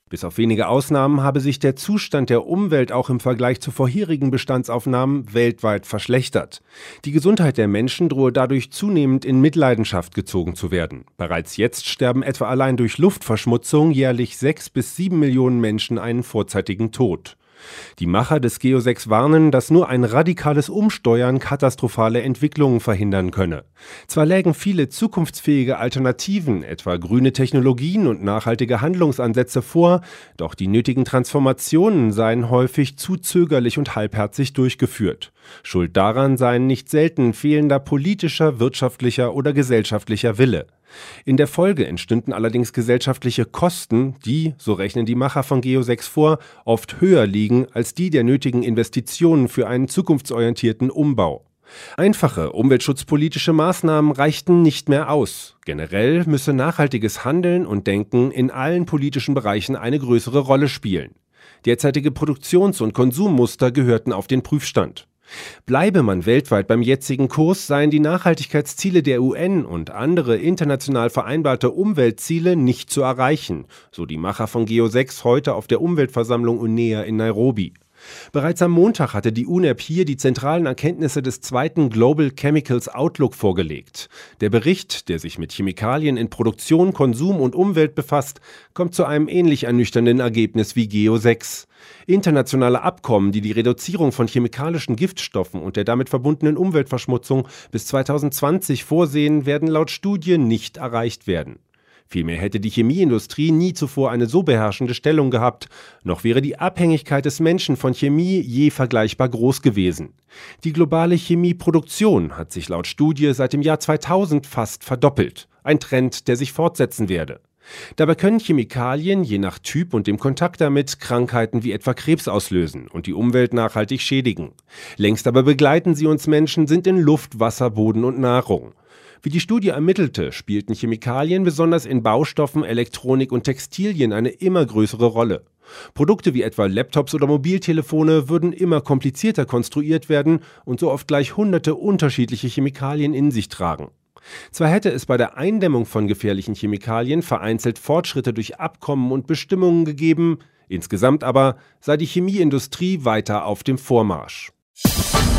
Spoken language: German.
Bis auf wenige Ausnahmen habe sich der Zustand der Umwelt auch im Vergleich zu vorherigen Bestandsaufnahmen weltweit verschlechtert. Die Gesundheit der Menschen drohe dadurch zunehmend in Mitleidenschaft gezogen zu werden. Bereits jetzt sterben etwa allein durch Luftverschmutzung jährlich 6 bis 7 Millionen Menschen einen vorzeitigen Tod. Die Macher des GEO-6 warnen, dass nur ein radikales Umsteuern katastrophale Entwicklungen verhindern könne. Zwar lägen viele zukunftsfähige Alternativen, etwa grüne Technologien und nachhaltige Handlungsansätze vor, doch die nötigen Transformationen seien häufig zu zögerlich und halbherzig durchgeführt. Schuld daran seien nicht selten fehlender politischer, wirtschaftlicher oder gesellschaftlicher Wille. In der Folge entstünden allerdings gesellschaftliche Kosten, die, so rechnen die Macher von GEO-6 vor, oft höher liegen als die der nötigen Investitionen für einen zukunftsorientierten Umbau. Einfache umweltschutzpolitische Maßnahmen reichten nicht mehr aus. Generell müsse nachhaltiges Handeln und Denken in allen politischen Bereichen eine größere Rolle spielen. Derzeitige Produktions- und Konsummuster gehörten auf den Prüfstand. Bleibe man weltweit beim jetzigen Kurs, seien die Nachhaltigkeitsziele der UN und andere international vereinbarte Umweltziele nicht zu erreichen, so die Macher von GEO-6 heute auf der Umweltversammlung UNEA in Nairobi. Bereits am Montag hatte die UNEP hier die zentralen Erkenntnisse des zweiten Global Chemicals Outlook vorgelegt. Der Bericht, der sich mit Chemikalien in Produktion, Konsum und Umwelt befasst, kommt zu einem ähnlich ernüchternden Ergebnis wie GEO-6. Internationale Abkommen, die die Reduzierung von chemikalischen Giftstoffen und der damit verbundenen Umweltverschmutzung bis 2020 vorsehen, werden laut Studie nicht erreicht werden. Vielmehr hätte die Chemieindustrie nie zuvor eine so beherrschende Stellung gehabt, noch wäre die Abhängigkeit des Menschen von Chemie je vergleichbar groß gewesen. Die globale Chemieproduktion hat sich laut Studie seit dem Jahr 2000 fast verdoppelt, ein Trend, der sich fortsetzen werde. Dabei können Chemikalien je nach Typ und dem Kontakt damit Krankheiten wie etwa Krebs auslösen und die Umwelt nachhaltig schädigen. Längst aber begleiten sie uns Menschen, sind in Luft, Wasser, Boden und Nahrung. Wie die Studie ermittelte, spielten Chemikalien besonders in Baustoffen, Elektronik und Textilien eine immer größere Rolle. Produkte wie etwa Laptops oder Mobiltelefone würden immer komplizierter konstruiert werden und so oft gleich hunderte unterschiedliche Chemikalien in sich tragen. Zwar hätte es bei der Eindämmung von gefährlichen Chemikalien vereinzelt Fortschritte durch Abkommen und Bestimmungen gegeben, insgesamt aber sei die Chemieindustrie weiter auf dem Vormarsch.